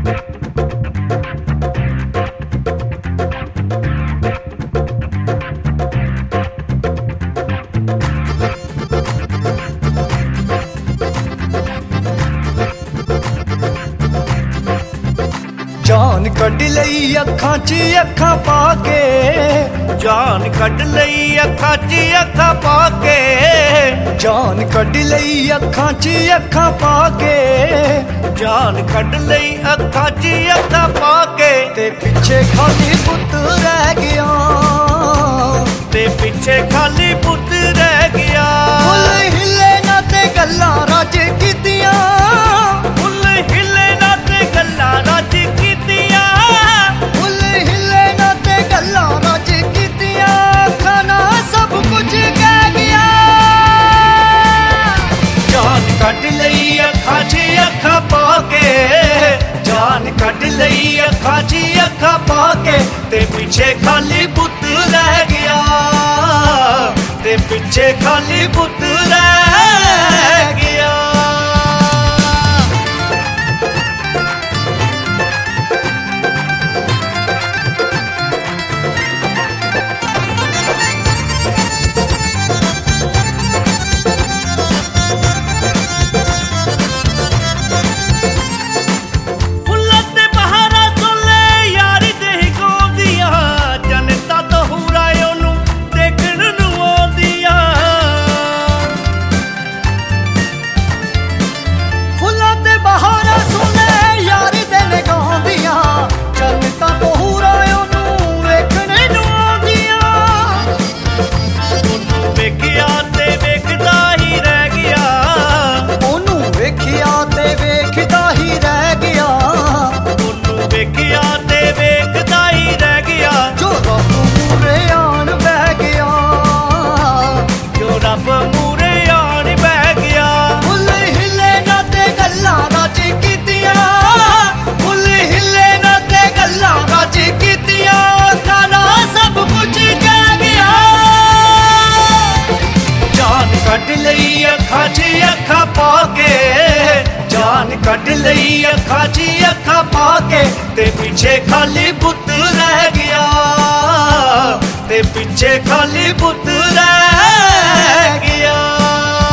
जान कढ लई अखां च अखां पा के, जान कढ लई अखां च अखां पा के, जान कढ लई अखां च अखां पा के, जान कढ लई अखां च अखां पा के, ते पिछे खाली पुत रह गया, ते पिछे खाली पुत रह गया। फुल हिले ना ते गल्लां रज कीतियां, फुल हिले ना ते गल्लां रज कीतियां, फुल हिले ना ते गल्लां रज कीतियां, खाना सब कुछ कह गया। जान कढ लई अखां च अखां पा के, जान कढ लई अखां च अखां पा के, ते पिछे खाली पुत रह गया, ते पिछे खाली पुत रह गया। कढ लई अखां च अखां पा के, जान कढ लई अखां च अखां पा के, ते पिछे खाली पुत रह गया, ते पिछे खाली पुत रह गया।